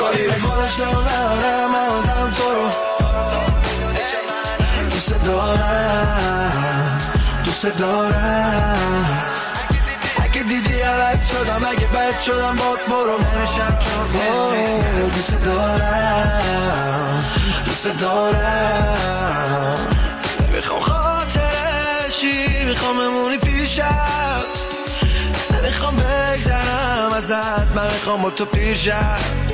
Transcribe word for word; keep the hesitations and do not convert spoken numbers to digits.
کاری به خودش دارم من ازم تو رو دوست دارم دوست دارم اگه دیدی عوض شدم اگه بد شدم باد برو دوست دارم دوست دارم نمیخوام خاطرشی میخوام بمونی پیشم نمیخوام بگذرم ازت من میخوام با تو پیشم